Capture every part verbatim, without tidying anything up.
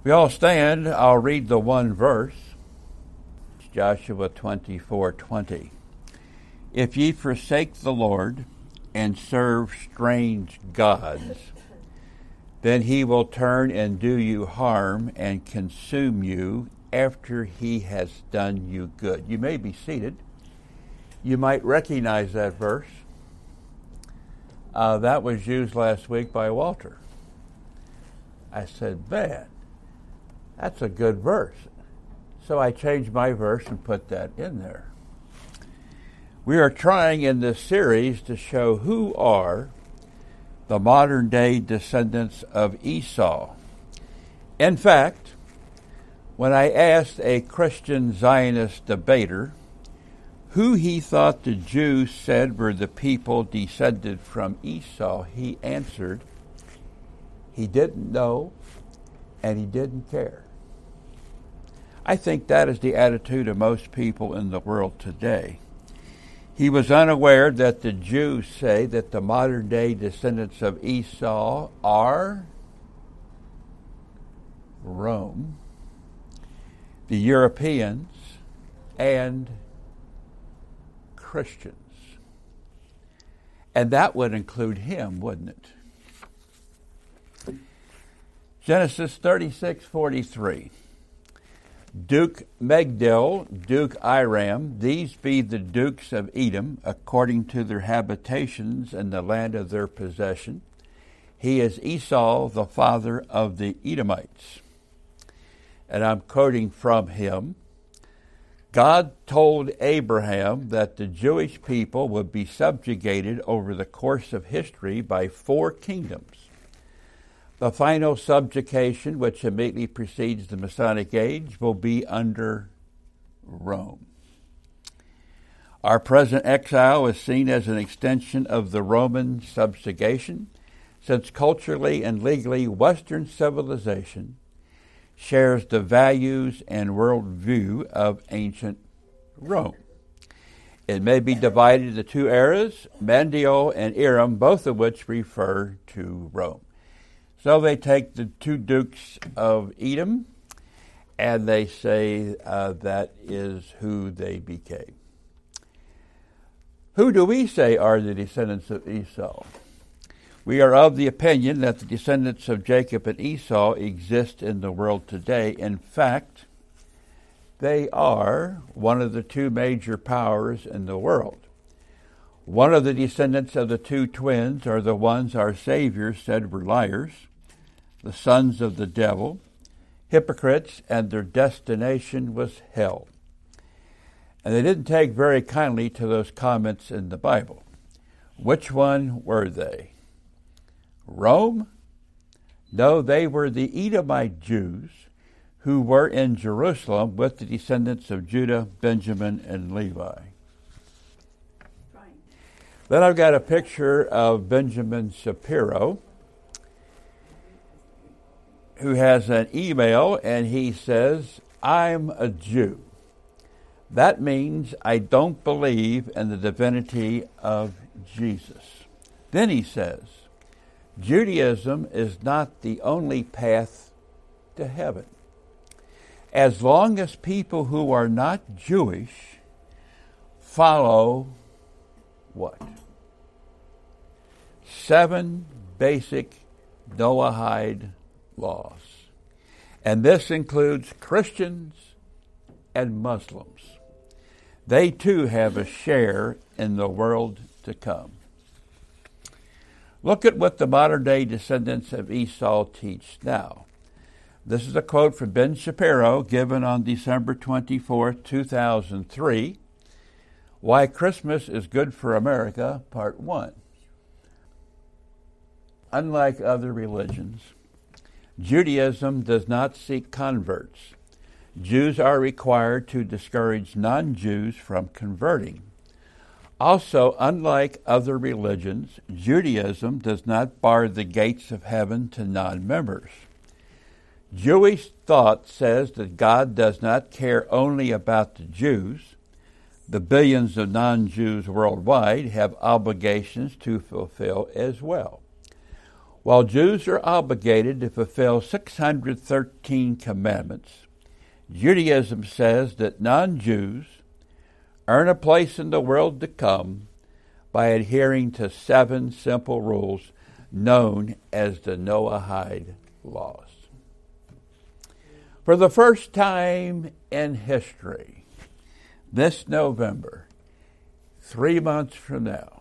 We all stand. I'll read the one verse. It's Joshua twenty-four twenty. If ye forsake the Lord and serve strange gods, then he will turn and do you harm and consume you after he has done you good. You may be seated. You might recognize that verse. Uh, that was used last week by Walter. I said, man, that's a good verse. So I changed my verse and put that in there. We are trying in this series to show who are the modern-day descendants of Esau. In fact, when I asked a Christian Zionist debater who he thought the Jews said were the people descended from Esau, he answered, he didn't know and he didn't care. I think that is the attitude of most people in the world today. He was unaware that the Jews say that the modern-day descendants of Esau are Rome, the Europeans, and Christians. And that would include him, wouldn't it? Genesis thirty-six forty-three. Duke Megiddo, Duke Iram, these be the dukes of Edom, according to their habitations in the land of their possession. He is Esau, the father of the Edomites. And I'm quoting from him. God told Abraham that the Jewish people would be subjugated over the course of history by four kingdoms. The final subjugation, which immediately precedes the Masonic Age, will be under Rome. Our present exile is seen as an extension of the Roman subjugation, since culturally and legally Western civilization shares the values and worldview of ancient Rome. It may be divided into two eras, Megiddo and Iram, both of which refer to Rome. So they take the two dukes of Edom, and they say uh, that is who they became. Who do we say are the descendants of Esau? We are of the opinion that the descendants of Jacob and Esau exist in the world today. In fact, they are one of the two major powers in the world. One of the descendants of the two twins are the ones our Savior said were liars, the sons of the devil, hypocrites, and their destination was hell. And they didn't take very kindly to those comments in the Bible. Which one were they? Rome? No, they were the Edomite Jews who were in Jerusalem with the descendants of Judah, Benjamin, and Levi. Then I've got a picture of Benjamin Shapiro, who has an email, and he says, I'm a Jew. That means I don't believe in the divinity of Jesus. Then he says, Judaism is not the only path to heaven. As long as people who are not Jewish follow what? Seven basic Noahide laws. And this includes Christians and Muslims. They too have a share in the world to come. Look at what the modern-day descendants of Esau teach now. This is a quote from Ben Shapiro given on December twenty-fourth, two thousand three. Why Christmas is Good for America, Part one. Unlike other religions, Judaism does not seek converts. Jews are required to discourage non-Jews from converting. Also, unlike other religions, Judaism does not bar the gates of heaven to non-members. Jewish thought says that God does not care only about the Jews. The billions of non-Jews worldwide have obligations to fulfill as well. While Jews are obligated to fulfill six hundred thirteen commandments, Judaism says that non-Jews earn a place in the world to come by adhering to seven simple rules known as the Noahide laws. For the first time in history, this November, three months from now,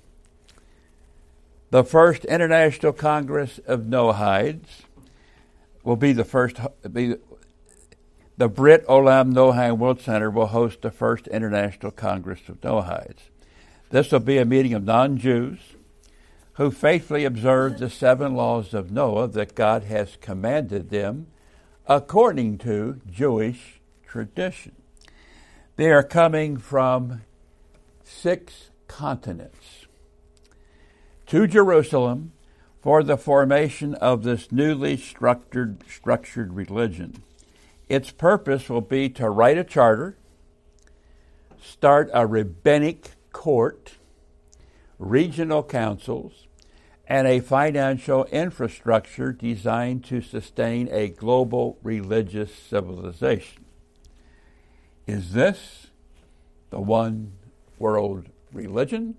the first International Congress of Noahides will be the first, be, the Brit Olam Noahide World Center will host the first International Congress of Noahides. This will be a meeting of non-Jews who faithfully observe the seven laws of Noah that God has commanded them according to Jewish tradition. They are coming from six continents to Jerusalem for the formation of this newly structured, structured religion. Its purpose will be to write a charter, start a rabbinic court, regional councils, and a financial infrastructure designed to sustain a global religious civilization. Is this the one world religion?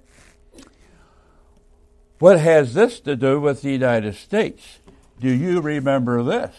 What has this to do with the United States? Do you remember this?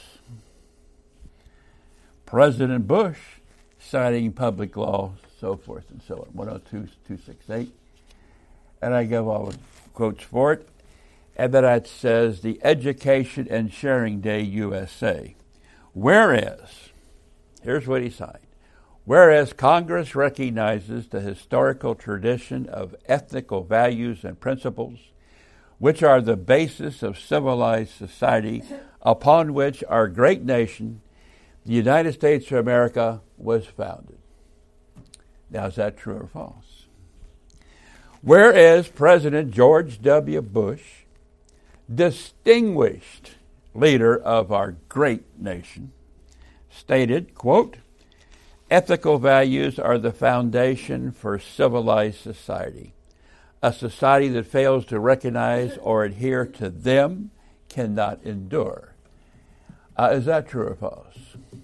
President Bush citing public law, so forth and so on, one oh two, two sixty-eight. And I give all the quotes for it. And then it says the Education and Sharing Day U S A. Whereas, here's what he signed. Whereas Congress recognizes the historical tradition of ethical values and principles, which are the basis of civilized society upon which our great nation, the United States of America, was founded. Now, is that true or false? Whereas President George W. Bush, distinguished leader of our great nation, stated, quote, ethical values are the foundation for civilized society. A society that fails to recognize or adhere to them cannot endure. Uh, is that true or false?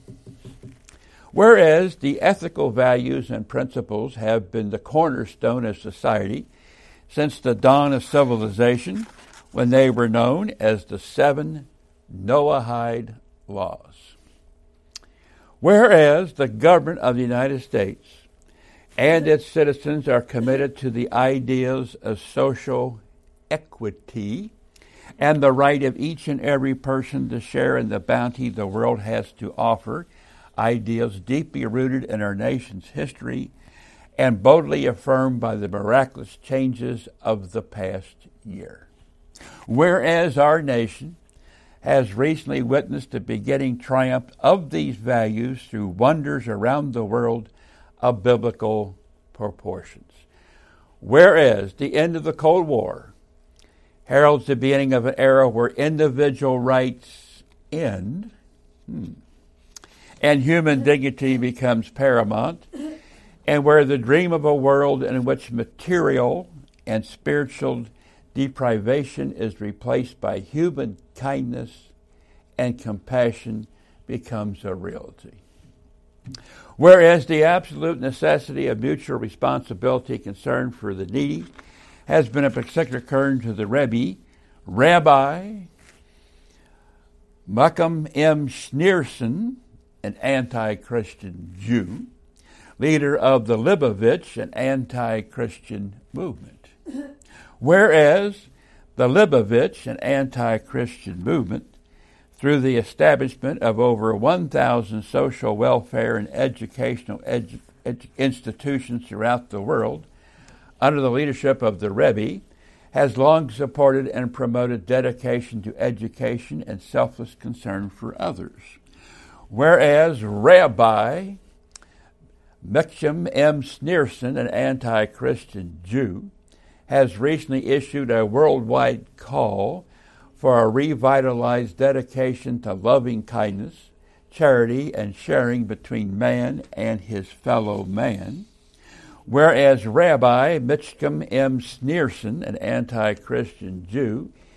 Whereas the ethical values and principles have been the cornerstone of society since the dawn of civilization, when they were known as the seven Noahide laws. Whereas the government of the United States and its citizens are committed to the ideas of social equity and the right of each and every person to share in the bounty the world has to offer, ideals deeply rooted in our nation's history and boldly affirmed by the miraculous changes of the past year. Whereas our nation has recently witnessed the beginning triumph of these values through wonders around the world of biblical proportions. Whereas the end of the Cold War heralds the beginning of an era where individual rights end hmm, and human dignity becomes paramount, and where the dream of a world in which material and spiritual deprivation is replaced by human kindness and compassion becomes a reality. Whereas the absolute necessity of mutual responsibility and concern for the needy has been a particular concern to the Rebbe, Rabbi Malcolm M. Schneerson, an anti-Christian Jew, leader of the Lubavitch, an anti-Christian movement. Whereas the Lubavitch, an anti-Christian movement, through the establishment of over one thousand social welfare and educational edu- edu- institutions throughout the world, under the leadership of the Rebbe, has long supported and promoted dedication to education and selfless concern for others. Whereas Rabbi Malcolm M. Schneerson, an anti-Christian Jew, has recently issued a worldwide call for a revitalized dedication to loving kindness, charity, and sharing between man and his fellow man. Whereas Rabbi Malcolm M. Schneerson, an anti-Christian Jew,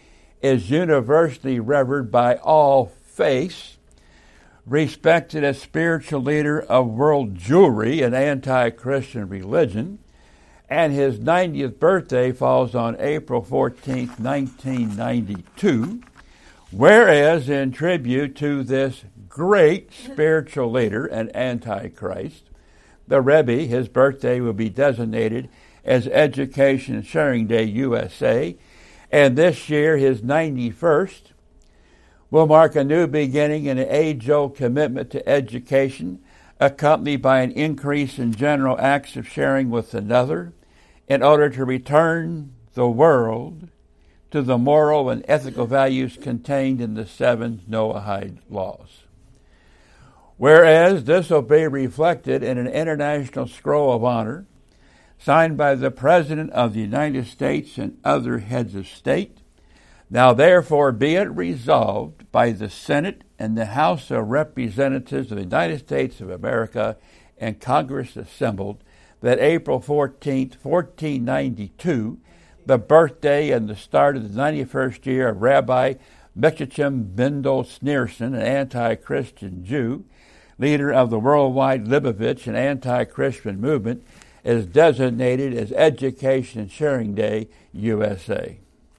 is universally revered by all faiths, respected as spiritual leader of world Jewry, an anti-Christian religion, and his ninetieth birthday falls on April fourteenth, nineteen ninety-two, whereas in tribute to this great spiritual leader and Antichrist, the Rebbe, his birthday will be designated as Education and Sharing Day U S A, and this year his ninety-first will mark a new beginning in an age-old commitment to education, accompanied by an increase in general acts of sharing with another, in order to return the world to the moral and ethical values contained in the seven Noahide laws. Whereas this will be reflected in an international scroll of honor signed by the President of the United States and other heads of state, now therefore be it resolved by the Senate and the House of Representatives of the United States of America and Congress assembled, that April fourteenth, fourteen ninety-two, the birthday and the start of the ninety-first year of Rabbi Menachem Mendel Schneerson, an anti-Christian Jew, leader of the worldwide Lubavitch and anti-Christian movement, is designated as Education and Sharing Day U S A.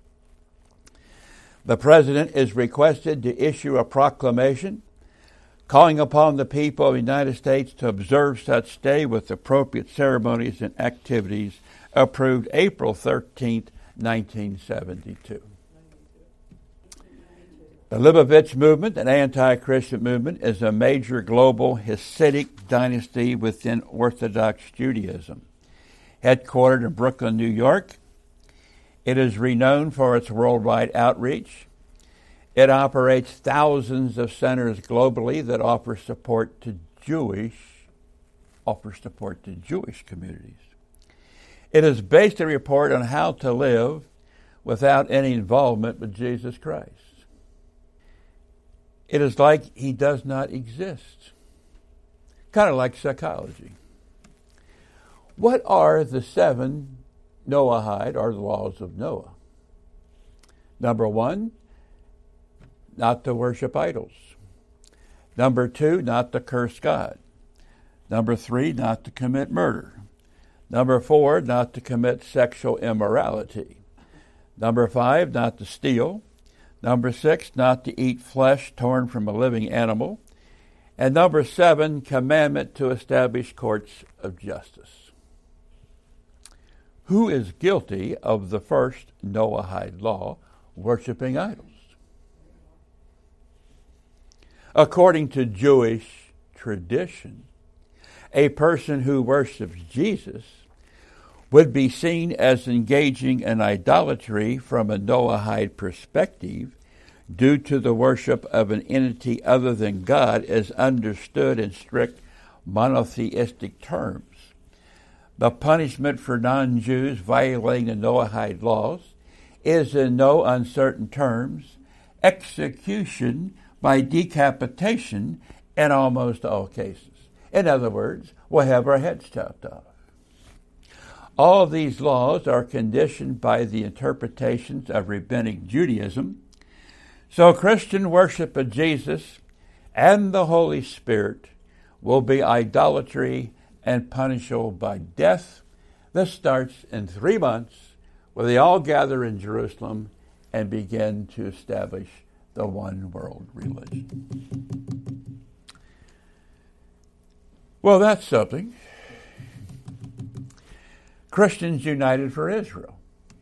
The President is requested to issue a proclamation calling upon the people of the United States to observe such day with appropriate ceremonies and activities, approved April thirteenth, nineteen seventy-two. The Lubavitch movement, an anti-Christian movement, is a major global Hasidic dynasty within Orthodox Judaism. Headquartered in Brooklyn, New York, it is renowned for its worldwide outreach. It operates thousands of centers globally that offer support to Jewish, offer support to Jewish communities. It is based a report on how to live without any involvement with Jesus Christ. It is like he does not exist. Kind of like psychology. What are the seven Noahide, or the laws of Noah? Number one, not to worship idols. Number two, not to curse God. Number three, not to commit murder. Number four, not to commit sexual immorality. Number five, not to steal. Number six, not to eat flesh torn from a living animal. And number seven, commandment to establish courts of justice. Who is guilty of the first Noahide law, worshiping idols? According to Jewish tradition, a person who worships Jesus would be seen as engaging in idolatry from a Noahide perspective due to the worship of an entity other than God as understood in strict monotheistic terms. The punishment for non-Jews violating the Noahide laws is in no uncertain terms execution by decapitation in almost all cases. In other words, we'll have our heads chopped off. All of these laws are conditioned by the interpretations of rabbinic Judaism. So Christian worship of Jesus and the Holy Spirit will be idolatry and punishable by death. This starts in three months, where they all gather in Jerusalem and begin to establish the one world religion. Well, that's something. Christians United for Israel.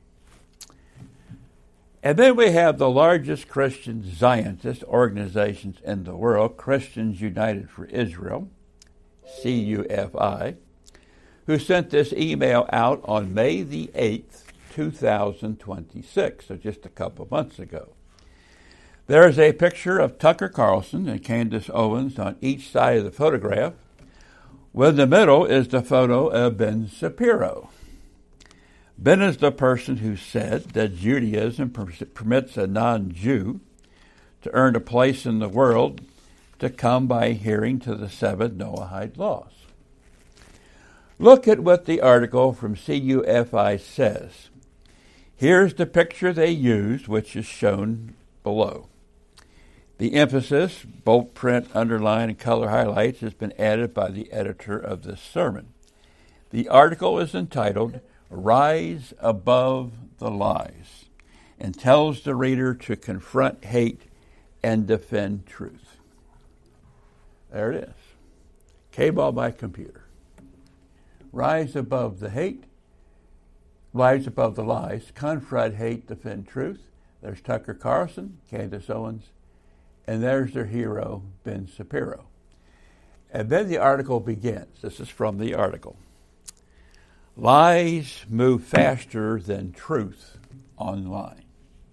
And then we have the largest Christian Zionist organizations in the world, Christians United for Israel, C U F I, who sent this email out on May the eighth, two thousand twenty-six, so just a couple months ago. There is a picture of Tucker Carlson and Candace Owens on each side of the photograph. In the middle is the photo of Ben Shapiro. Ben is the person who said that Judaism permits a non-Jew to earn a place in the world to come by adhering to the seven Noahide laws. Look at what the article from C U F I says. Here's the picture they used, which is shown below. The emphasis, bold print, underline, and color highlights has been added by the editor of this sermon. The article is entitled, Rise Above the Lies, and tells the reader to confront hate and defend truth. There it is. K-ball by computer. Rise above the hate, rise above the lies, confront hate, defend truth. There's Tucker Carlson, Candace Owens, and there's their hero, Ben Shapiro. And then the article begins. This is from the article. Lies move faster than truth online.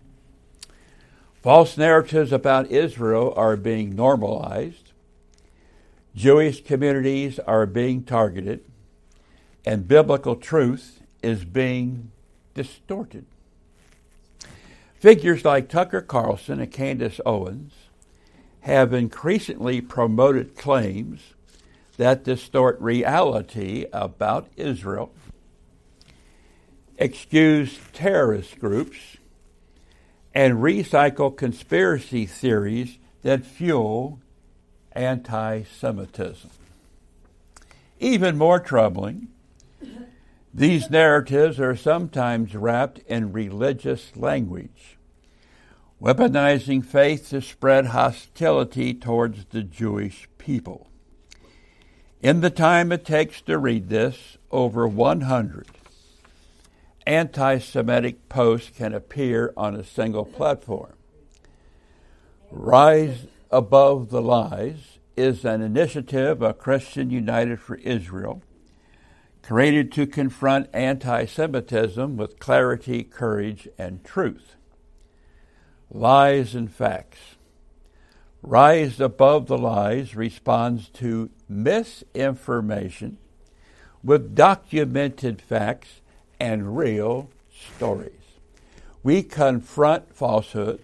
False narratives about Israel are being normalized. Jewish communities are being targeted. And biblical truth is being distorted. Figures like Tucker Carlson and Candace Owens have increasingly promoted claims that distort reality about Israel, excuse terrorist groups, and recycle conspiracy theories that fuel anti-Semitism. Even more troubling, these narratives are sometimes wrapped in religious language, weaponizing faith to spread hostility towards the Jewish people. In the time it takes to read this, over one hundred anti-Semitic posts can appear on a single platform. Rise Above the Lies is an initiative of Christian United for Israel, created to confront anti-Semitism with clarity, courage, and truth. Lies and facts. Rise Above the Lies responds to misinformation with documented facts and real stories. We confront falsehoods.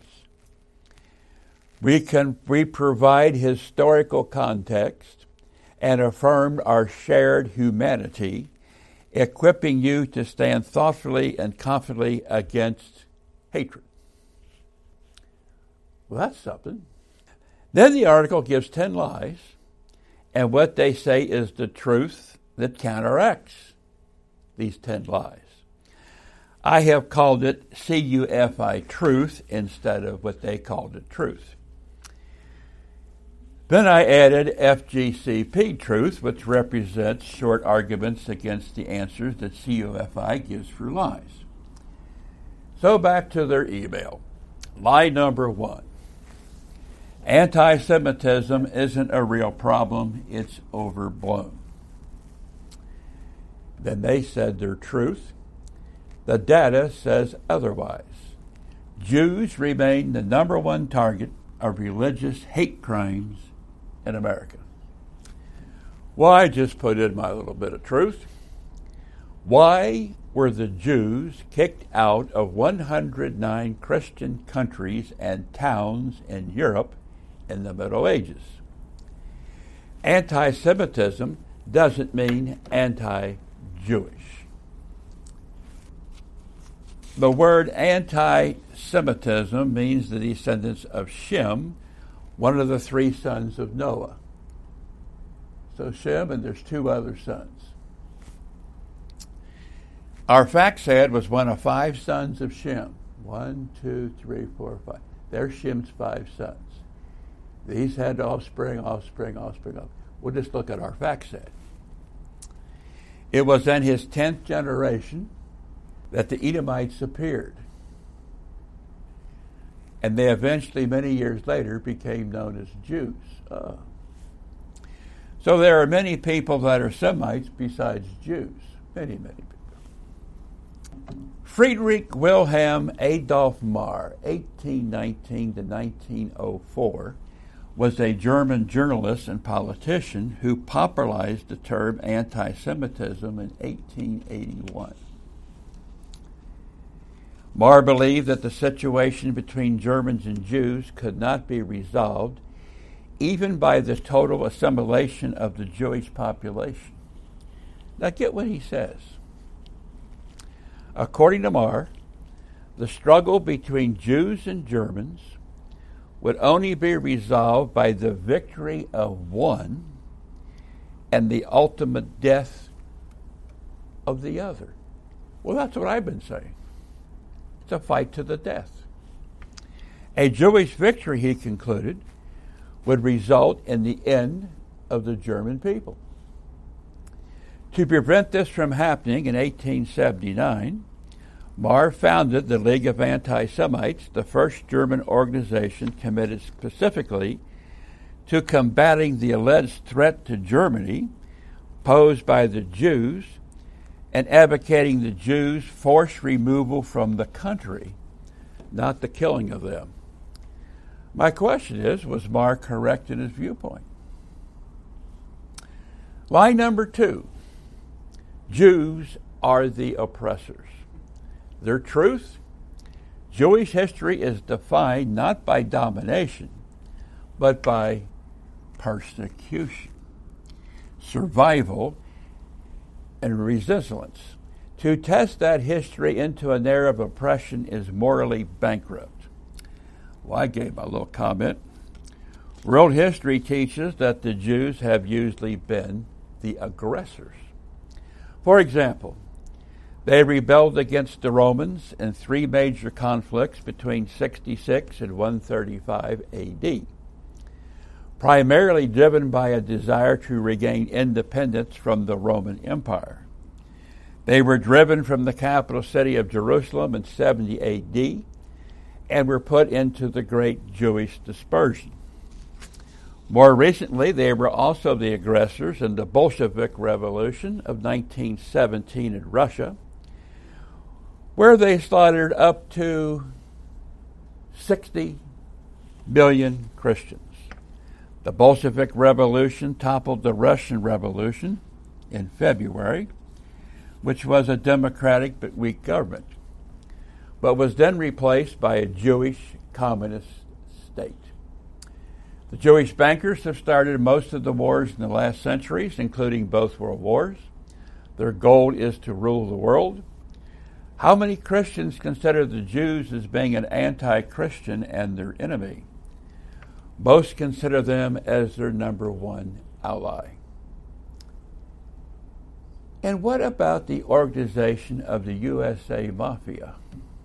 We can we provide historical context and affirm our shared humanity, equipping you to stand thoughtfully and confidently against hatred. Well, that's something. Then the article gives ten lies, and what they say is the truth that counteracts these ten lies. I have called it C U F I truth instead of what they called it truth. Then I added F G C P truth, which represents short arguments against the answers that C U F I gives for lies. So back to their email. Lie number one. Anti-Semitism isn't a real problem, it's overblown. Then they said their truth. The data says otherwise. Jews remain the number one target of religious hate crimes in America. Well, I just put in my little bit of truth. Why were the Jews kicked out of one hundred nine Christian countries and towns in Europe in the Middle Ages? Anti-Semitism doesn't mean anti-Jewish. The word anti-Semitism means the descendants of Shem, one of the three sons of Noah. So Shem, and there's two other sons. Our Faxad was one of five sons of Shem. One, two, three, four, five. There's Shem's five sons. These had offspring, offspring, offspring, offspring. We'll just look at our Faxad. It was in his tenth generation that the Edomites appeared. And they eventually, many years later, became known as Jews. Uh, so there are many people that are Semites besides Jews. Many, many people. Friedrich Wilhelm Adolf Marr, eighteen nineteen to nineteen oh four, was a German journalist and politician who popularized the term anti-Semitism in eighteen eighty-one. Marr believed that the situation between Germans and Jews could not be resolved even by the total assimilation of the Jewish population. Now get what he says. According to Marr, the struggle between Jews and Germans would only be resolved by the victory of one and the ultimate death of the other. Well, that's what I've been saying. It's a fight to the death. A Jewish victory, he concluded, would result in the end of the German people. To prevent this from happening in eighteen seventy-nine, Marr founded the League of Anti-Semites, the first German organization committed specifically to combating the alleged threat to Germany posed by the Jews and advocating the Jews' forced removal from the country, not the killing of them. My question is, was Marr correct in his viewpoint? Line number two, Jews are the oppressors. Their truth, Jewish history is defined not by domination, but by persecution, survival, and resilience. To test that history into a narrative of oppression is morally bankrupt. Well, I gave my little comment. World history teaches that the Jews have usually been the aggressors. For example, they rebelled against the Romans in three major conflicts between sixty-six and one thirty-five A D, primarily driven by a desire to regain independence from the Roman Empire. They were driven from the capital city of Jerusalem in seventy A D and were put into the Great Jewish Dispersion. More recently, they were also the aggressors in the Bolshevik Revolution of nineteen seventeen in Russia, where they slaughtered up to sixty million Christians. The Bolshevik Revolution toppled the Russian Revolution in February, which was a democratic but weak government, but was then replaced by a Jewish communist state. The Jewish bankers have started most of the wars in the last centuries, including both world wars. Their goal is to rule the world. How many Christians consider the Jews as being an anti-Christian and their enemy? Most consider them as their number one ally. And what about the organization of the U S A Mafia?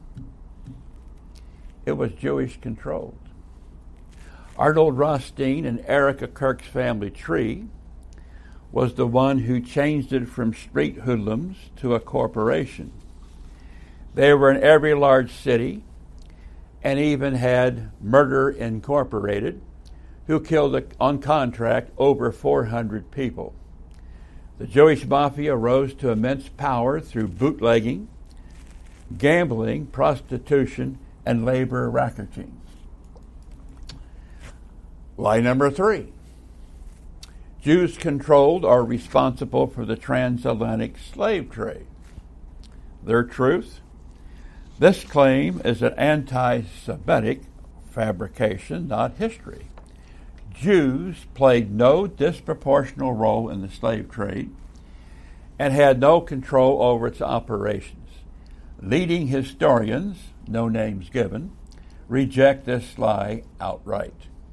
It was Jewish controlled. Arnold Rothstein and Erica Kirk's family tree was the one who changed it from street hoodlums to a corporation. They were in every large city and even had Murder Incorporated, who killed on contract over four hundred people. The Jewish Mafia rose to immense power through bootlegging, gambling, prostitution, and labor racketing. Lie number three. Jews controlled or responsible for the transatlantic slave trade. Their truth? This claim is an anti-Semitic fabrication, not history. Jews played no disproportional role in the slave trade and had no control over its operations. Leading historians, no names given, reject this lie outright.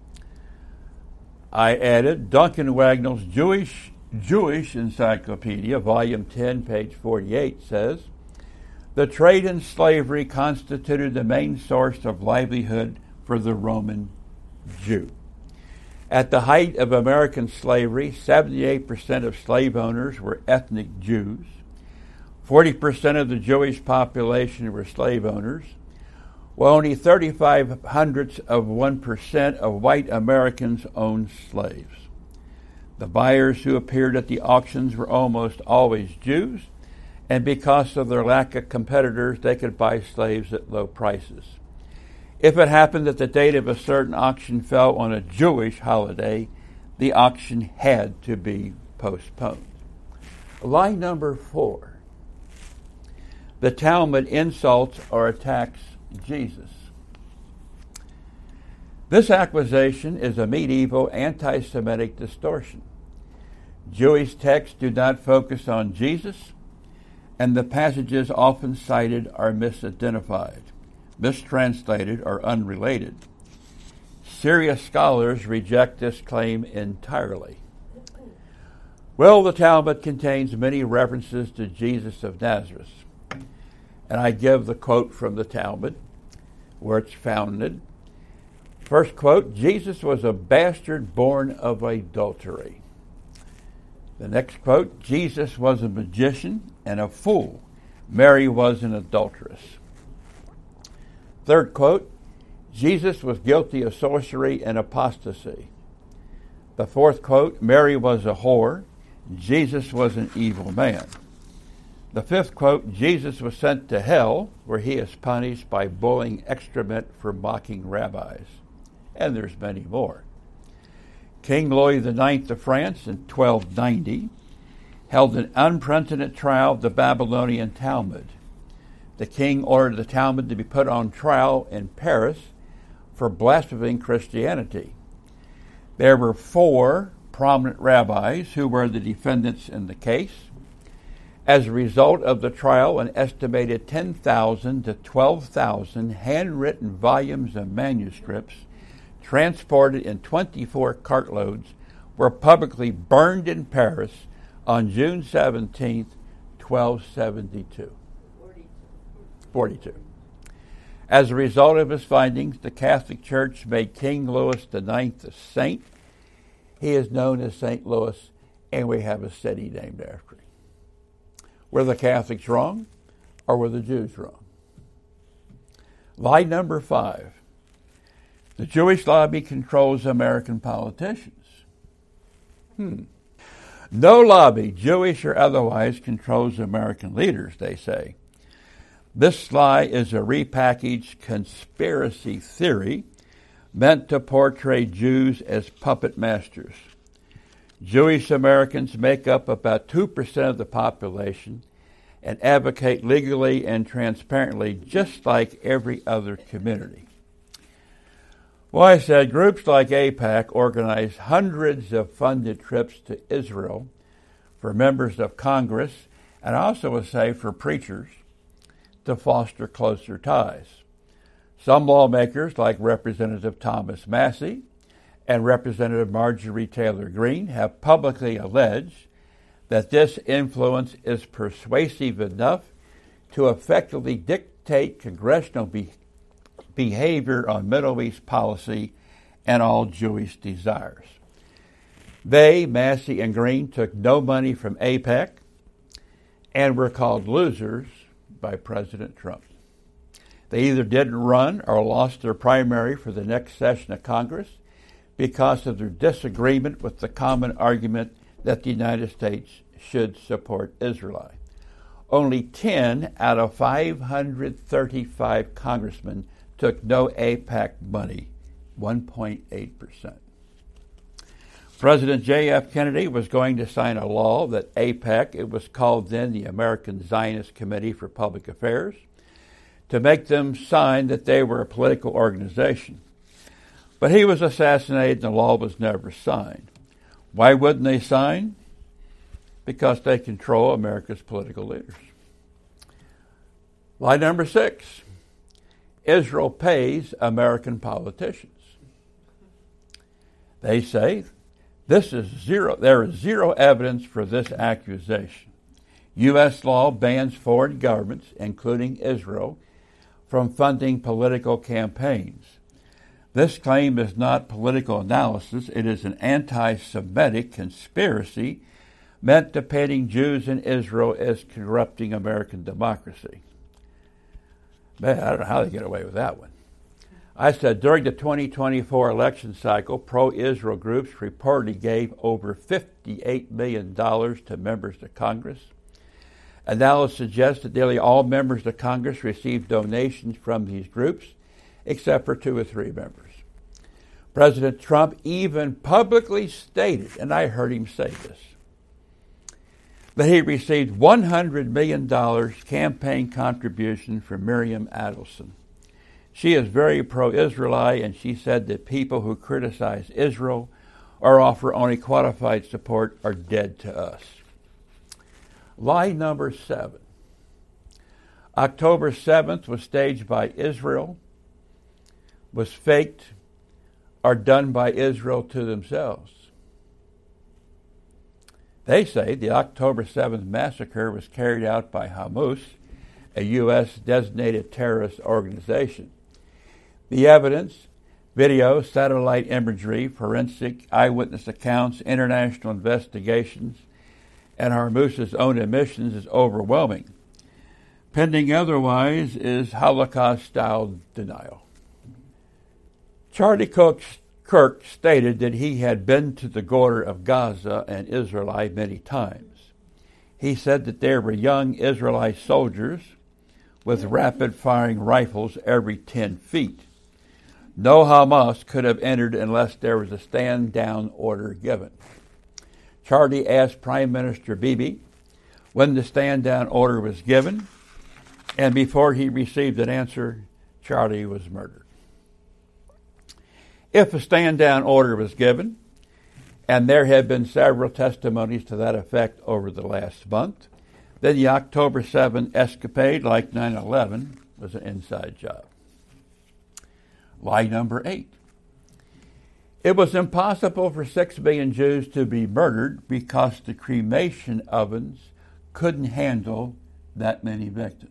I added Duncan Wagnall's Jewish Jewish Encyclopedia, Volume ten, page forty-eight, says, the trade in slavery constituted the main source of livelihood for the Roman Jew. At the height of American slavery, seventy-eight percent of slave owners were ethnic Jews. forty percent of the Jewish population were slave owners, while only thirty-five hundredths of one percent of white Americans owned slaves. The buyers who appeared at the auctions were almost always Jews, and because of their lack of competitors, they could buy slaves at low prices. If it happened that the date of a certain auction fell on a Jewish holiday, the auction had to be postponed. Line number four. The Talmud insults or attacks Jesus. This accusation is a medieval anti-Semitic distortion. Jewish texts do not focus on Jesus, and the passages often cited are misidentified. mistranslated, or unrelated. Serious scholars reject this claim entirely. Well, the Talmud contains many references to Jesus of Nazareth. And I give the quote from the Talmud, where it's founded. First quote, Jesus was a bastard born of adultery. The next quote, Jesus was a magician and a fool. Mary was an adulteress. Third quote, Jesus was guilty of sorcery and apostasy. The fourth quote, Mary was a whore. Jesus was an evil man. The fifth quote, Jesus was sent to hell, where he is punished by boiling excrement for mocking rabbis. And there's many more. King Louis the Ninth of France in twelve ninety held an unprecedented trial of the Babylonian Talmud. The king ordered the Talmud to be put on trial in Paris for blaspheming Christianity. There were four prominent rabbis who were the defendants in the case. As a result of the trial, an estimated ten thousand to twelve thousand handwritten volumes of manuscripts transported in twenty-four cartloads were publicly burned in Paris on June seventeenth, twelve seventy-two. forty-two. As a result of his findings, the Catholic Church made King Louis the Ninth a saint. He is known as Saint Louis, and we have a city named after him. Were the Catholics wrong, or were the Jews wrong? Lie number five. The Jewish lobby controls American politicians. Hmm. No lobby, Jewish or otherwise, controls American leaders, they say. This lie is a repackaged conspiracy theory meant to portray Jews as puppet masters. Jewish Americans make up about two percent of the population and advocate legally and transparently just like every other community. Well, I said groups like AIPAC organize hundreds of funded trips to Israel for members of Congress, and I also would say for preachers, to foster closer ties. Some lawmakers, like Representative Thomas Massie and Representative Marjorie Taylor Greene, have publicly alleged that this influence is persuasive enough to effectively dictate congressional be- behavior on Middle East policy and all Jewish desires. They, Massie and Greene, took no money from AIPAC and were called losers by President Trump. They either didn't run or lost their primary for the next session of Congress because of their disagreement with the common argument that the United States should support Israel. Only ten out of five hundred thirty-five congressmen took no AIPAC money, one point eight percent. President J F Kennedy was going to sign a law that AIPAC, it was called then the American Zionist Committee for Public Affairs, to make them sign that they were a political organization. But he was assassinated and the law was never signed. Why wouldn't they sign? Because they control America's political leaders. Lie number six. Israel pays American politicians. They say this is zero. There is zero evidence for this accusation. U S law bans foreign governments, including Israel, from funding political campaigns. This claim is not political analysis. It is an anti-Semitic conspiracy meant to painting Jews in Israel as corrupting American democracy. Man, I don't know how they get away with that one. I said during the twenty twenty-four election cycle, pro-Israel groups reportedly gave over fifty-eight million dollars to members of Congress. Analysis suggests that nearly all members of Congress received donations from these groups, except for two or three members. President Trump even publicly stated, and I heard him say this, that he received one hundred million dollars campaign contribution from Miriam Adelson. She is very pro-Israelite, and she said that people who criticize Israel or offer only qualified support are dead to us. Lie number seven. October seventh was staged by Israel, was faked, or done by Israel to themselves. They say the October seventh massacre was carried out by Hamas, a U S designated terrorist organization. The evidence, video, satellite imagery, forensic eyewitness accounts, international investigations, and Hamas's own admissions is overwhelming. Pending otherwise is Holocaust-style denial. Charlie Cook, Kirk stated that he had been to the border of Gaza and Israel many times. He said that there were young Israelite soldiers with rapid-firing rifles every ten feet. No Hamas could have entered unless there was a stand-down order given. Charlie asked Prime Minister Bibi when the stand-down order was given, and before he received an answer, Charlie was murdered. If a stand-down order was given, and there have been several testimonies to that effect over the last month, then the October seventh escapade, like nine eleven, was an inside job. Lie number eight. It was impossible for six million Jews to be murdered because the cremation ovens couldn't handle that many victims.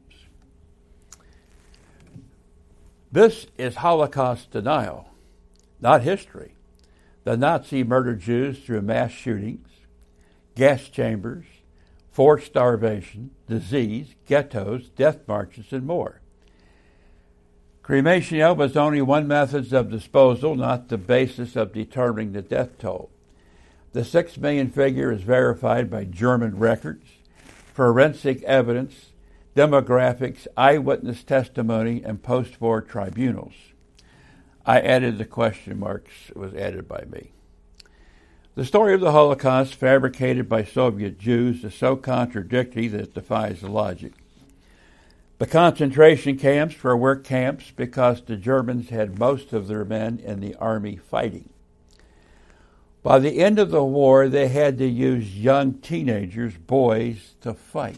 This is Holocaust denial, not history. The Nazi murdered Jews through mass shootings, gas chambers, forced starvation, disease, ghettos, death marches, and more. Cremation was only one method of disposal, not the basis of determining the death toll. The six million figure is verified by German records, forensic evidence, demographics, eyewitness testimony, and post-war tribunals. I added the question marks, it was added by me. The story of the Holocaust, fabricated by Soviet Jews, is so contradictory that it defies logic. The concentration camps were work camps because the Germans had most of their men in the army fighting. By the end of the war, they had to use young teenagers, boys, to fight.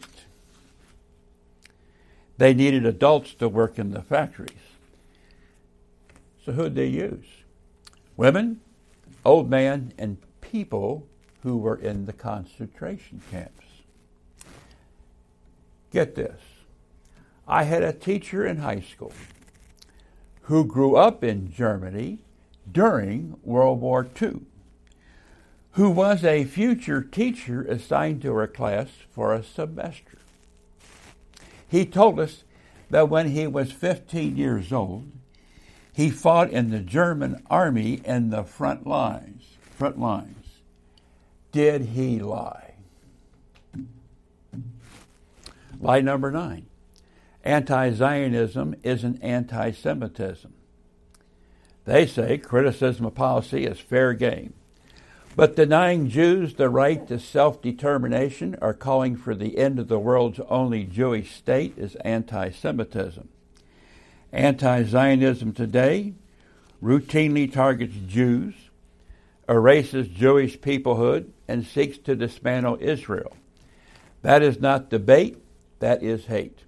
They needed adults to work in the factories. So who'd they use? Women, old men, and people who were in the concentration camps. Get this. I had a teacher in high school who grew up in Germany during World War Two, who was a future teacher assigned to our class for a semester. He told us that when he was fifteen years old, he fought in the German army in the front lines. Front lines. Did he lie? Lie number nine. Anti-Zionism isn't anti-Semitism. They say criticism of policy is fair game. But denying Jews the right to self-determination or calling for the end of the world's only Jewish state is anti-Semitism. Anti-Zionism today routinely targets Jews, erases Jewish peoplehood, and seeks to dismantle Israel. That is not debate, that is hate.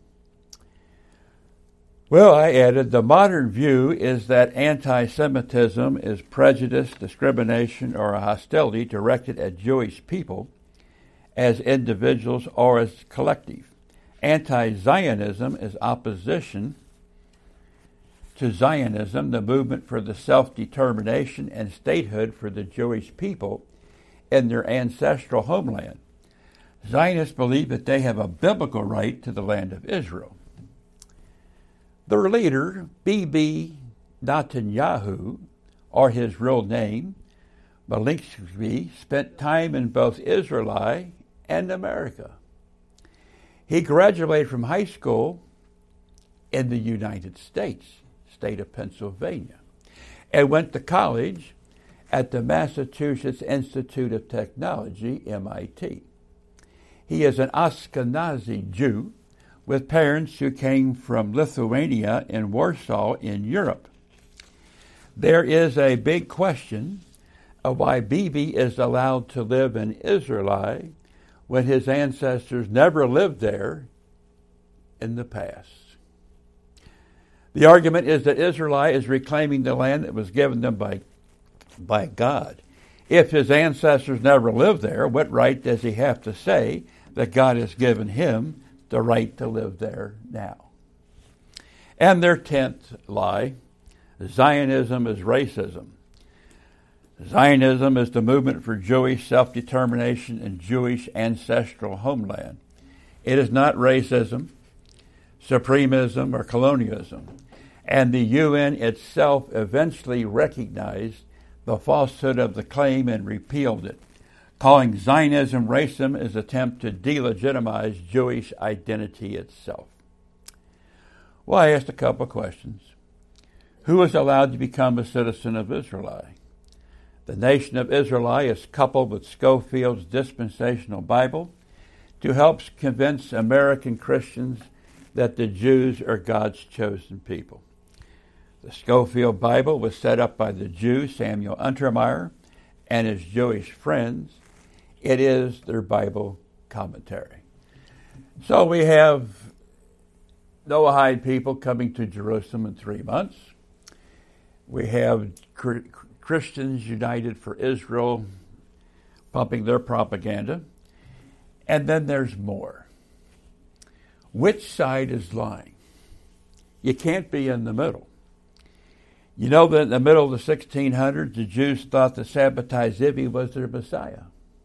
Well, I added, the modern view is that anti-Semitism is prejudice, discrimination, or a hostility directed at Jewish people as individuals or as collective. Anti-Zionism is opposition to Zionism, the movement for the self-determination and statehood for the Jewish people in their ancestral homeland. Zionists believe that they have a biblical right to the land of Israel. Their leader, Bibi Netanyahu, or his real name, Malinsky, spent time in both Israel and America. He graduated from high school in the United States, state of Pennsylvania, and went to college at the Massachusetts Institute of Technology, M I T. He is an Ashkenazi Jew with parents who came from Lithuania and Warsaw in Europe. There is a big question of why Bibi is allowed to live in Israel when his ancestors never lived there in the past. The argument is that Israel is reclaiming the land that was given them by, by God. If his ancestors never lived there, what right does he have to say that God has given him the right to live there now? And their tenth lie, Zionism is racism. Zionism is the movement for Jewish self-determination and Jewish ancestral homeland. It is not racism, supremism, or colonialism. And the U N itself eventually recognized the falsehood of the claim and repealed it. Calling Zionism racism is an attempt to delegitimize Jewish identity itself. Well, I asked a couple of questions. Who was allowed to become a citizen of Israel? The nation of Israel is coupled with Scofield's dispensational Bible to help convince American Christians that the Jews are God's chosen people. The Scofield Bible was set up by the Jew Samuel Untermeyer and his Jewish friends. It is their Bible commentary. So we have Noahide people coming to Jerusalem in three months. We have Christians United for Israel pumping their propaganda. And then there's more. Which side is lying? You can't be in the middle. You know that in the middle of the sixteen hundreds, the Jews thought that Sabbatai Zivi was their Messiah.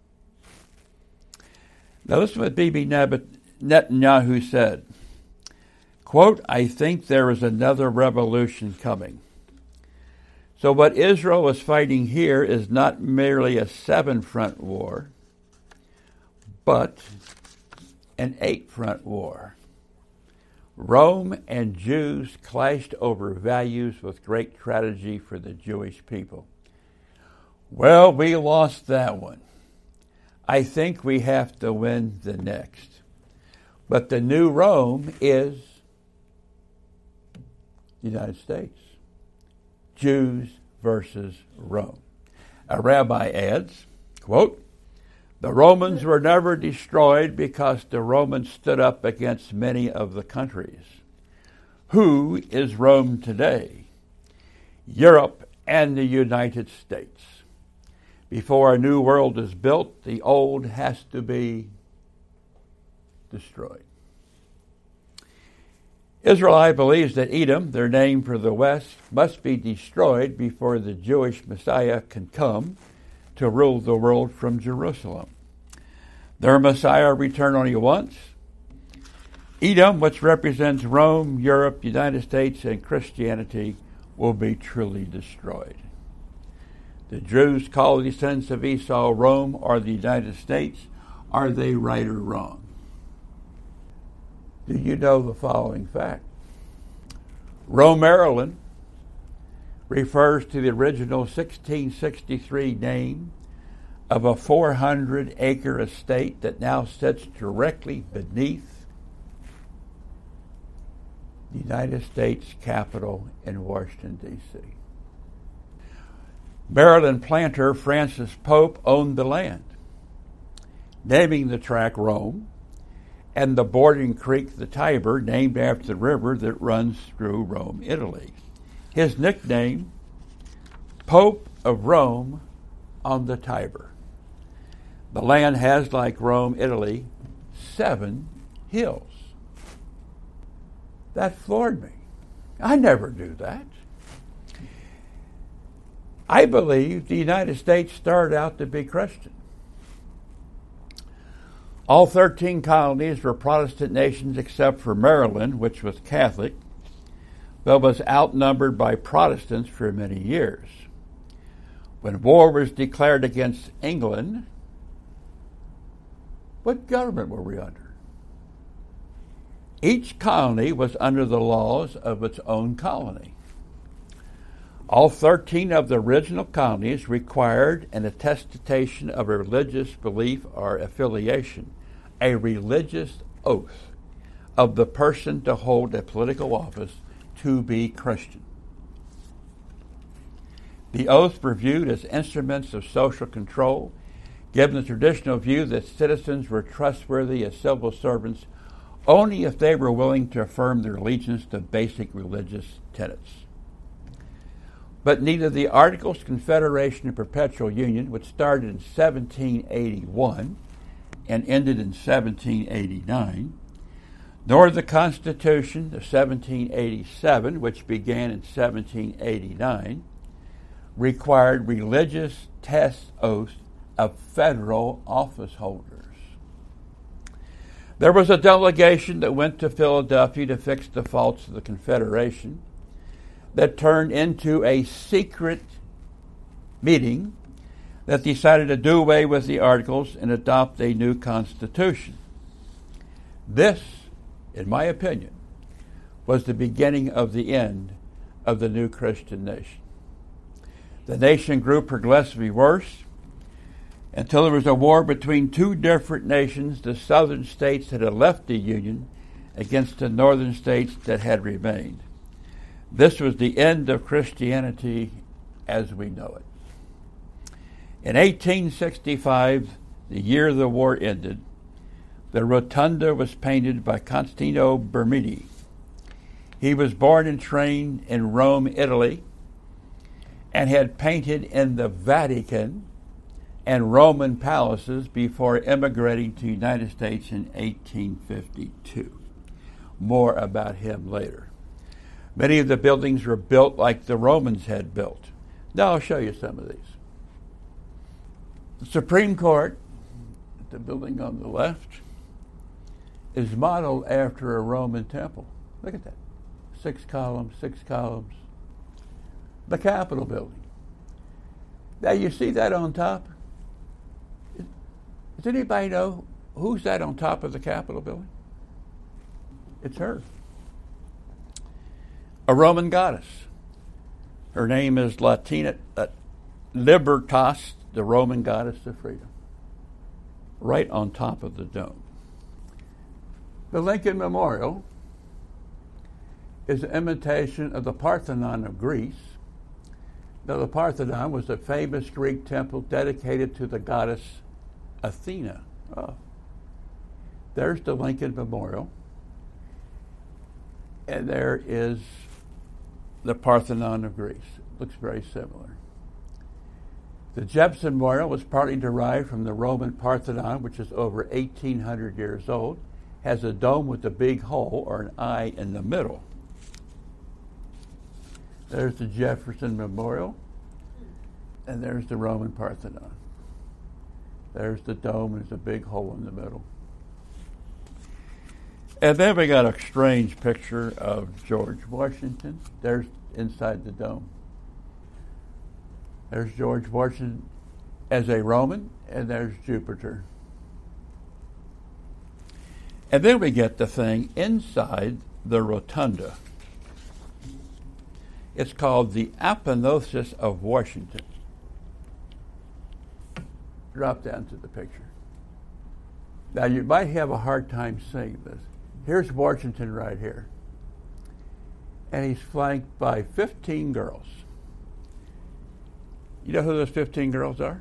Now listen to what Bibi Netanyahu said. Quote, I think there is another revolution coming. So what Israel is fighting here is not merely a seven-front war, but an eight-front war. Rome and Jews clashed over values with great tragedy for the Jewish people. Well, we lost that one. I think we have to win the next. But the new Rome is the United States. Jews versus Rome. A rabbi adds, quote, the Romans were never destroyed because the Romans stood up against many of the countries. Who is Rome today? Europe and the United States. Before a new world is built, the old has to be destroyed. Israel believes that Edom, their name for the West, must be destroyed before the Jewish Messiah can come to rule the world from Jerusalem. Their Messiah returned only once. Edom, which represents Rome, Europe, United States, and Christianity, will be truly destroyed. The Jews call the descendants of Esau Rome or the United States. Are they right or wrong? Do you know the following fact? Rome, Maryland refers to the original sixteen sixty-three name of a four hundred acre estate that now sits directly beneath the United States Capitol in Washington, D C Maryland planter Francis Pope owned the land, naming the tract Rome, and the bordering creek, the Tiber, named after the river that runs through Rome, Italy. His nickname, Pope of Rome on the Tiber. The land has, like Rome, Italy, seven hills. That floored me. I never knew that. I believe the United States started out to be Christian. All thirteen colonies were Protestant nations except for Maryland, which was Catholic, but was outnumbered by Protestants for many years. When war was declared against England, what government were we under? Each colony was under the laws of its own colony. All thirteen of the original colonies required an attestation of a religious belief or affiliation, a religious oath of the person to hold a political office to be Christian. The oaths were viewed as instruments of social control, given the traditional view that citizens were trustworthy as civil servants only if they were willing to affirm their allegiance to basic religious tenets. But neither the Articles of Confederation and Perpetual Union, which started in seventeen eighty-one and ended in seventeen eighty-nine, nor the Constitution of seventeen eighty-seven, which began in seventeen eighty-nine, required religious test oaths of federal office holders. There was a delegation that went to Philadelphia to fix the faults of the Confederation that turned into a secret meeting that decided to do away with the Articles and adopt a new Constitution. This, in my opinion, was the beginning of the end of the new Christian nation. The nation grew progressively worse until there was a war between two different nations, the southern states that had left the Union against the northern states that had remained. This was the end of Christianity as we know it. In eighteen sixty-five, the year the war ended, the rotunda was painted by Constantino Bermini. He was born and trained in Rome, Italy, and had painted in the Vatican and Roman palaces before immigrating to the United States in eighteen fifty-two. More about him later. Many of the buildings were built like the Romans had built. Now I'll show you some of these. The Supreme Court, the building on the left, is modeled after a Roman temple. Look at that. Six columns, six columns. The Capitol building. Now you see that on top? Does anybody know who's that on top of the Capitol building? It's her. A Roman goddess. Her name is Latina uh, Libertas, the Roman goddess of freedom. Right on top of the dome. The Lincoln Memorial is an imitation of the Parthenon of Greece. Now, the Parthenon was a famous Greek temple dedicated to the goddess Athena. Oh. There's the Lincoln Memorial. And there is the Parthenon of Greece. It looks very similar. The Jefferson Memorial was partly derived from the Roman Parthenon, which is over eighteen hundred years old, has a dome with a big hole or an eye in the middle. There's the Jefferson Memorial, and there's the Roman Parthenon. There's the dome, and there's a big hole in the middle. And then we got a strange picture of George Washington. There's inside the dome. There's George Washington as a Roman, and there's Jupiter. And then we get the thing inside the rotunda. It's called the Apotheosis of Washington. Drop down to the picture. Now, you might have a hard time seeing this. Here's Washington right here. And he's flanked by fifteen girls. You know who those fifteen girls are?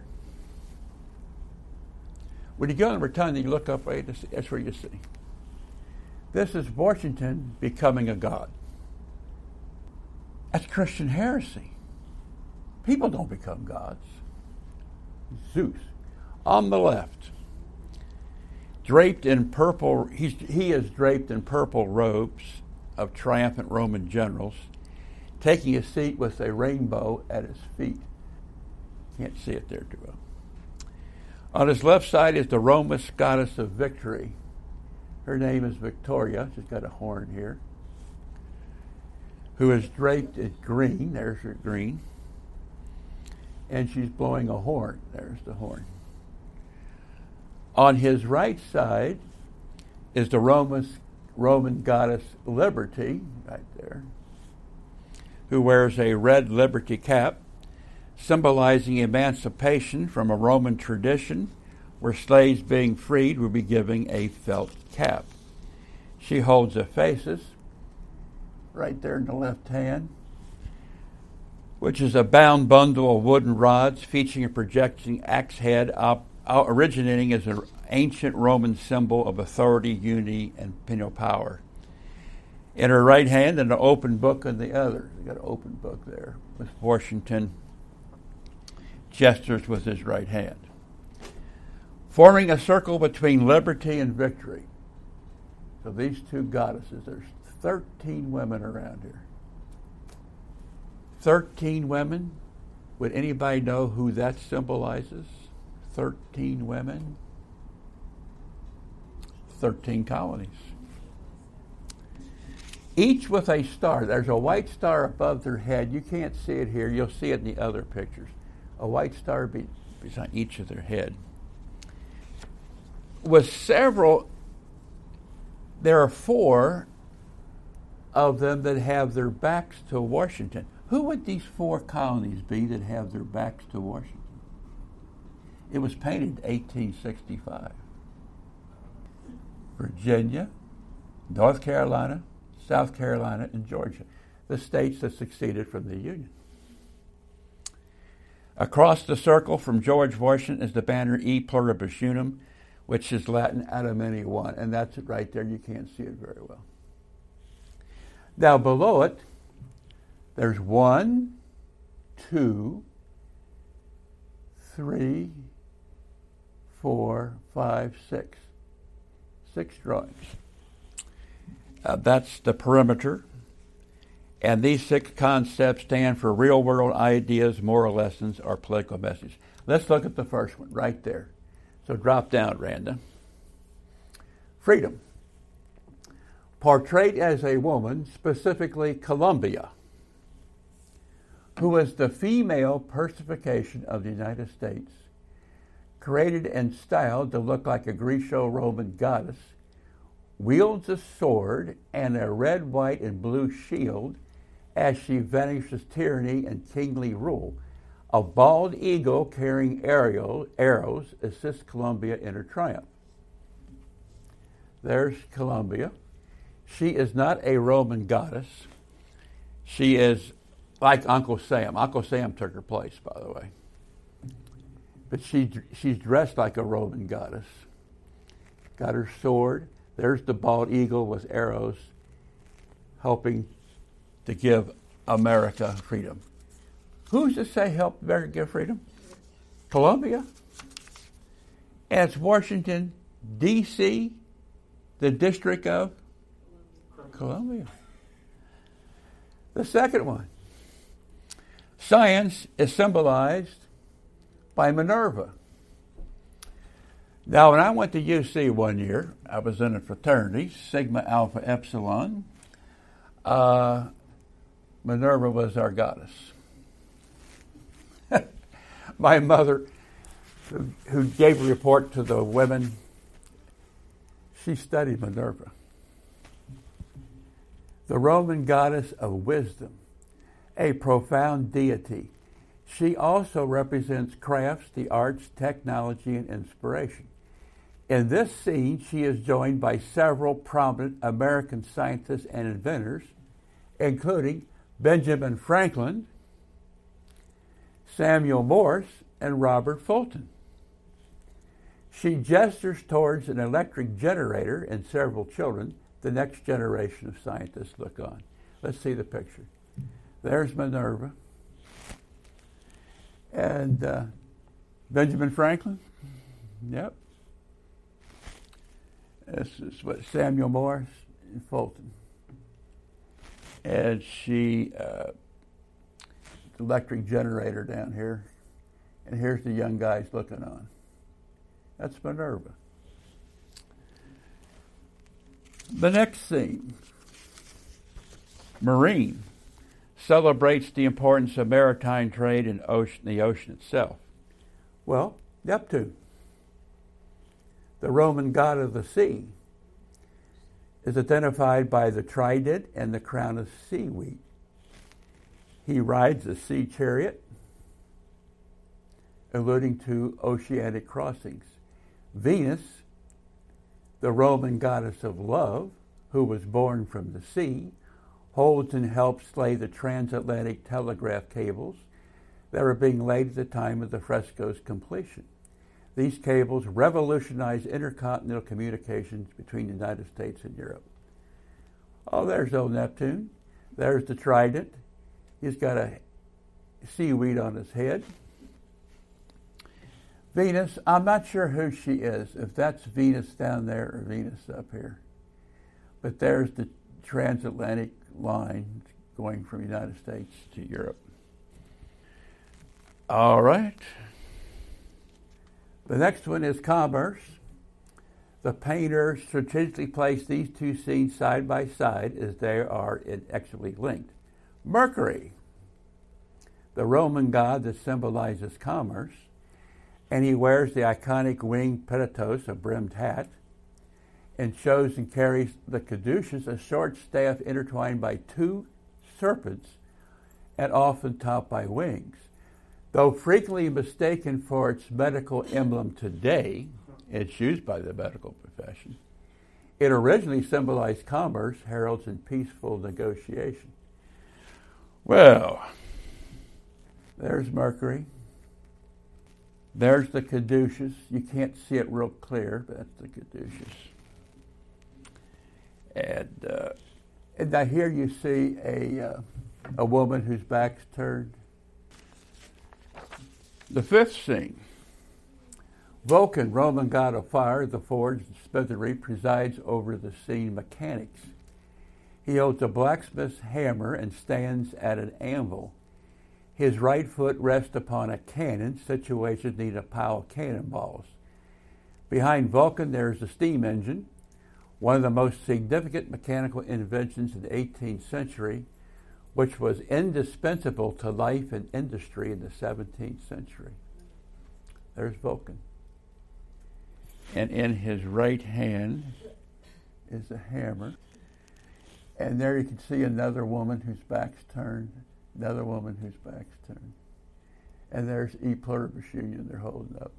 When you go on the rotunda, you look up, right, that's where you see. This is Washington becoming a god. That's Christian heresy. People don't become gods. Zeus. On the left, draped in purple, he's, he is draped in purple robes of triumphant Roman generals, taking a seat with a rainbow at his feet. Can't see it there too well. On his left side is the Roman goddess of victory. Her name is Victoria. She's got a horn here. Who is draped in green. There's her green. And she's blowing a horn. There's the horn. On his right side is the Roman, Roman goddess Liberty, right there, who wears a red liberty cap, symbolizing emancipation from a Roman tradition where slaves being freed would be given a felt cap. She holds a fasces right there in the left hand, which is a bound bundle of wooden rods featuring a projecting axe head op, originating as a, ancient Roman symbol of authority, unity, and penal power. In her right hand and an open book in the other. They got an open book there with Washington gestures with his right hand. Forming a circle between liberty and victory. So these two goddesses, there's thirteen women around here. thirteen women. Would anybody know who that symbolizes? thirteen women. thirteen colonies. Each with a star. There's a white star above their head. You can't see it here. You'll see it in the other pictures. A white star be, beside each of their head. With several, there are four of them that have their backs to Washington. Who would these four colonies be that have their backs to Washington? It was painted in eighteen sixty-five. Virginia, North Carolina, South Carolina, and Georgia, the states that succeeded from the Union. Across the circle from George Washington is the banner E Pluribus Unum, which is Latin out of many one, and that's it right there. You can't see it very well. Now below it, there's one, two, three, four, five, six. Six drawings. Uh, that's the perimeter. And these six concepts stand for real-world ideas, moral lessons, or political messages. Let's look at the first one right there. So drop down, Randa. Freedom. Portrayed as a woman, specifically Columbia, who is the female personification of the United States, created and styled to look like a Greco-Roman goddess, wields a sword and a red, white, and blue shield as she vanishes tyranny and kingly rule. A bald eagle carrying aerial, arrows assists Columbia in her triumph. There's Columbia. She is not a Roman goddess. She is like Uncle Sam. Uncle Sam took her place, by the way. But she, she's dressed like a Roman goddess. Got her sword. There's the bald eagle with arrows helping to give America freedom. Who's to say help America give freedom? Columbia. And it's Washington, D C, the District of Columbia. The second one. Science is symbolized by Minerva. Now, when I went to U C one year, I was in a fraternity, Sigma Alpha Epsilon. Uh, Minerva was our goddess. My mother, who, who gave a report to the women, she studied Minerva, the Roman goddess of wisdom, a profound deity. She also represents crafts, the arts, technology, and inspiration. In this scene, she is joined by several prominent American scientists and inventors, including Benjamin Franklin, Samuel Morse, and Robert Fulton. She gestures towards an electric generator and several children. The next generation of scientists look on. Let's see the picture. There's Minerva. And uh, Benjamin Franklin. Yep. This is what Samuel Morse and Fulton. And she, uh, electric generator down here. And here's the young guys looking on. That's Minerva. The next scene, Marine, celebrates the importance of maritime trade and ocean, the ocean itself. Well, Neptune, the Roman god of the sea, is identified by the trident and the crown of seaweed. He rides a sea chariot, alluding to oceanic crossings. Venus, the Roman goddess of love, who was born from the sea, holds and helps lay the transatlantic telegraph cables that were being laid at the time of the fresco's completion. These cables revolutionized intercontinental communications between the United States and Europe. Oh, there's old Neptune. There's the Trident. He's got a seaweed on his head. Venus, I'm not sure who she is, if that's Venus down there or Venus up here. But there's the transatlantic line going from the United States to Europe. All right. The next one is commerce. The painter strategically placed these two scenes side by side as they are inexorably linked. Mercury, the Roman god that symbolizes commerce, and he wears the iconic winged petos, a brimmed hat, and shows and carries the caduceus, a short staff intertwined by two serpents and often topped by wings. Though frequently mistaken for its medical emblem today, it's used by the medical profession. It originally symbolized commerce, heralds, and peaceful negotiation. Well, there's Mercury. There's the caduceus. You can't see it real clear, but that's the caduceus. And, uh, and now here you see a, uh, a woman whose back's turned. The fifth scene. Vulcan, Roman god of fire, the forge and smithery, presides over the scene mechanics. He holds a blacksmith's hammer and stands at an anvil. His right foot rests upon a cannon situated near a pile of cannonballs. Behind Vulcan there is a steam engine, one of the most significant mechanical inventions in the eighteenth century, which was indispensable to life and industry in the seventeenth century. There's Vulcan. And in his right hand is a hammer. And there you can see another woman whose back's turned, another woman whose back's turned. And there's E pluribus union they're holding up.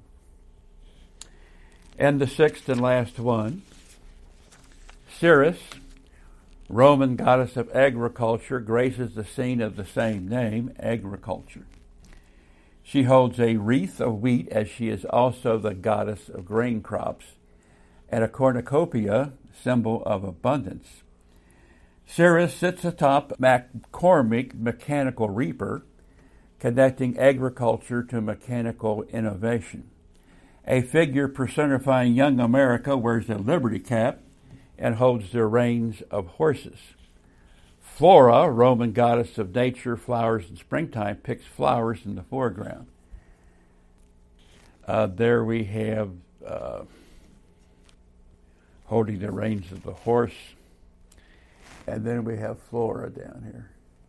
And the sixth and last one, Ceres, Roman goddess of agriculture, graces the scene of the same name, agriculture. She holds a wreath of wheat, as she is also the goddess of grain crops, and a cornucopia, symbol of abundance. Ceres sits atop McCormick mechanical reaper, connecting agriculture to mechanical innovation. A figure personifying young America wears a liberty cap and holds the reins of horses. Flora, Roman goddess of nature, flowers, and springtime, picks flowers in the foreground. Uh, there we have uh, holding the reins of the horse. And then we have Flora down here.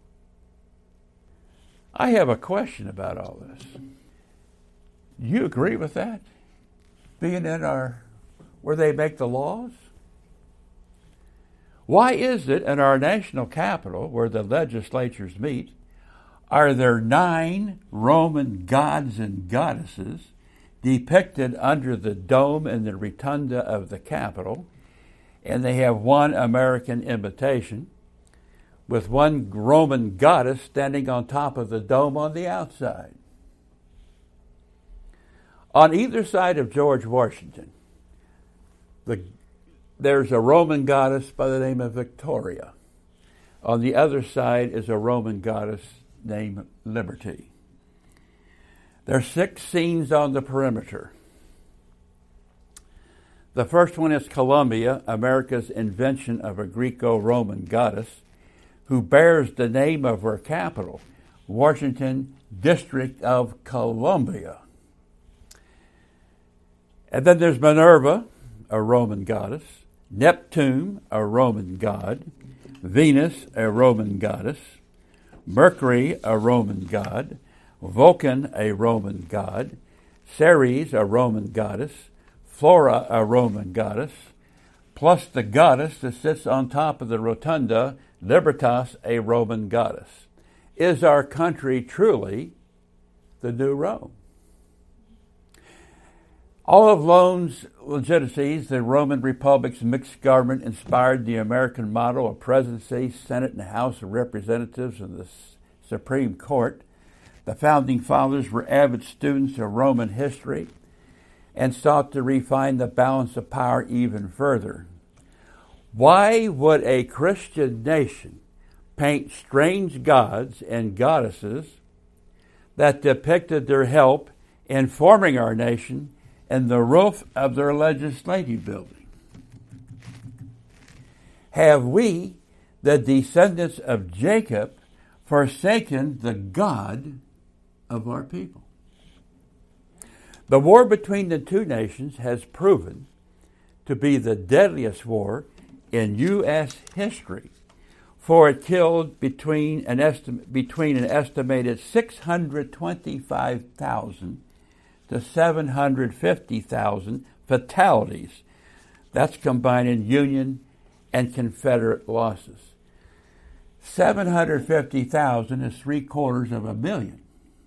I have a question about all this. Do you agree with that? Being in our, where they make the laws? Why is it in our national capital, where the legislatures meet, are there nine Roman gods and goddesses depicted under the dome and the rotunda of the Capitol, and they have one American imitation, with one Roman goddess standing on top of the dome on the outside? On either side of George Washington, the there's a Roman goddess by the name of Victoria. On the other side is a Roman goddess named Liberty. There are six scenes on the perimeter. The first one is Columbia, America's invention of a Greco-Roman goddess who bears the name of her capital, Washington, District of Columbia. And then there's Minerva, a Roman goddess, Neptune, a Roman god, Venus, a Roman goddess, Mercury, a Roman god, Vulcan, a Roman god, Ceres, a Roman goddess, Flora, a Roman goddess, plus the goddess that sits on top of the rotunda, Libertas, a Roman goddess. Is our country truly the new Rome? All of Rome's legitimacies, the Roman Republic's mixed government, inspired the American model of presidency, Senate, and House of Representatives, and the Supreme Court. The Founding Fathers were avid students of Roman history, and sought to refine the balance of power even further. Why would a Christian nation paint strange gods and goddesses that depicted their help in forming our nation in the roof of their legislative building? Have we, the descendants of Jacob, forsaken the God of our people? The war between the two nations has proven to be the deadliest war in U S history, for it killed between an, esti- between an estimated six hundred twenty-five thousand to seven hundred fifty thousand fatalities. That's combining Union and Confederate losses. seven hundred fifty thousand is three quarters of a million.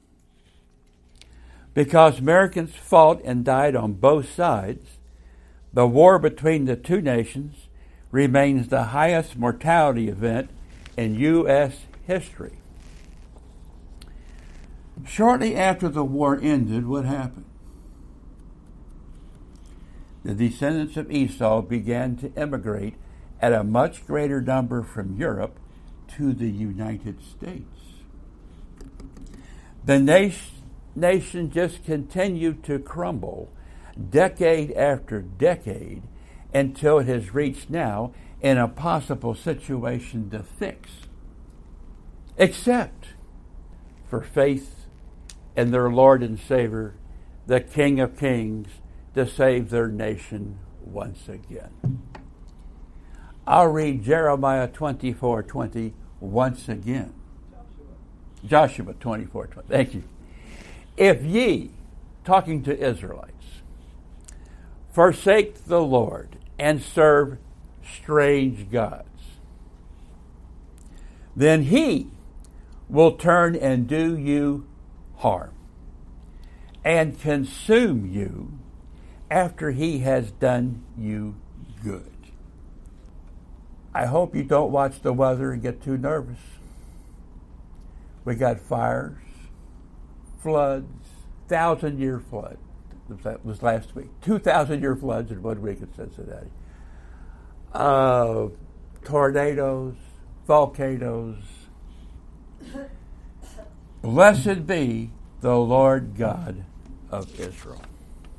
Because Americans fought and died on both sides, the war between the two nations remains the highest mortality event in U S history. Shortly after the war ended, what happened? The descendants of Esau began to immigrate at a much greater number from Europe to the United States. The nation nation just continued to crumble decade after decade until it has reached now an impossible situation to fix, except for faith in their Lord and Savior, the King of Kings, to save their nation once again. I'll read Jeremiah twenty-four twenty once again. Joshua twenty-four twenty. Thank you. If ye, talking to Israelites, forsake the Lord and serve strange gods, then he will turn and do you harm and consume you after he has done you good. I hope you don't watch the weather and get too nervous. We got fires, floods, thousand-year flood. That was last week. Two thousand-year floods in one week in Cincinnati. Uh, tornadoes, volcanoes. Blessed be the Lord God of Israel.